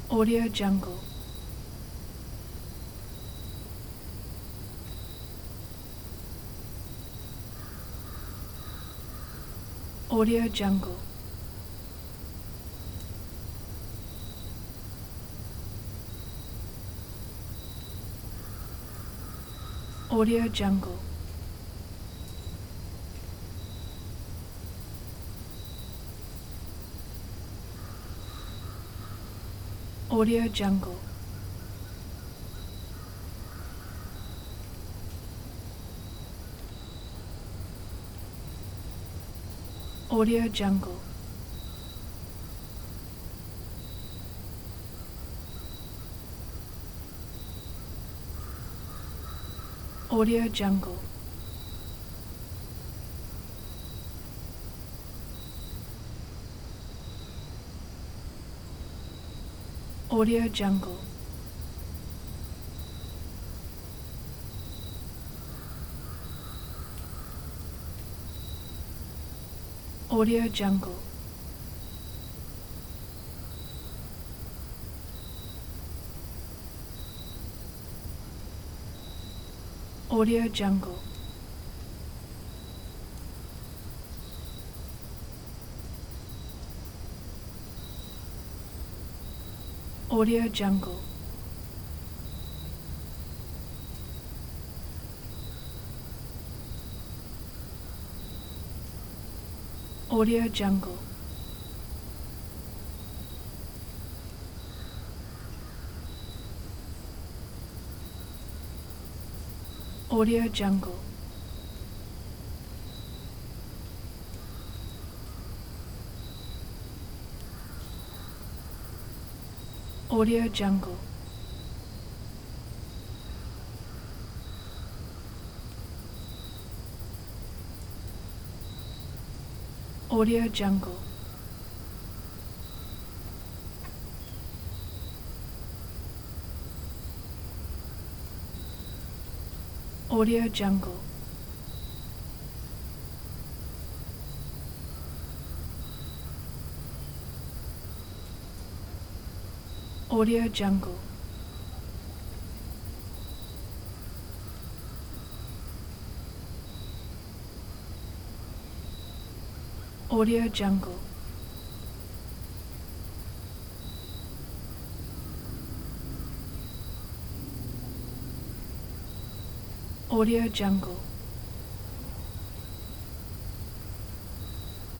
Audio Jungle. Audio Jungle. Audio Jungle. Audio Jungle. Audio Jungle. Audio Jungle. Audio Jungle. Audio Jungle. Audio Jungle. Audio Jungle. Audio Jungle. Audio Jungle. Audio Jungle. Audio Jungle. Audio Jungle. Audio Jungle. Audio Jungle. Audio Jungle.